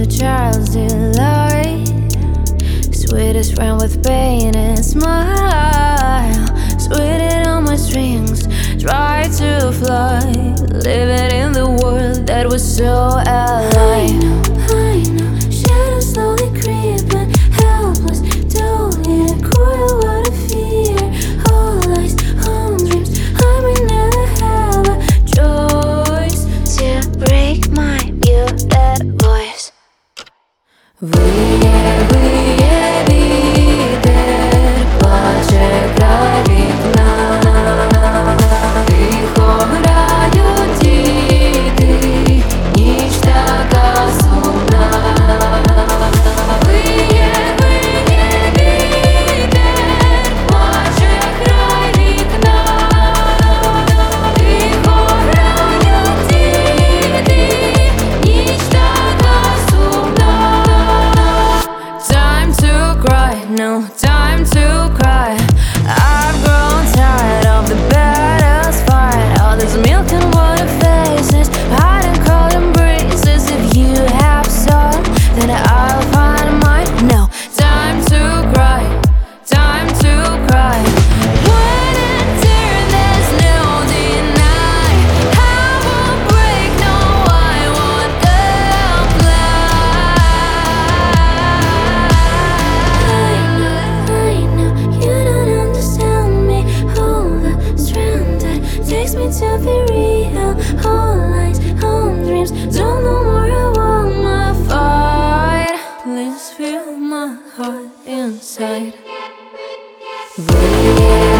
a child's delight, sweetest friend with pain and smile. Sweeted on my strings, tried to fly, living in the world that was so alive. I know, shadows slowly creeping, helpless, totally a cruel world of fear. All lies, all dreams, I may never have a choice to break my muted voice. Виє вітер, плаче край вікна, тихо грають діти, ніч така сумна. Виє вітер, плаче край вікна, тихо грають діти, ніч така сумна. Time to cry, no time to cry. I've grown tired of the battles fight, all this milk and water faces, hiding cold embraces. If you have soul, then I'll find mine. No time to cry, time to cry. When it tears, there's no deny. I won't break, no, I won't apply. I know, you don't understand me. All the strength that takes me to be real. All lies, all dreams, don't know more. I want my fight. Please feel my heart inside.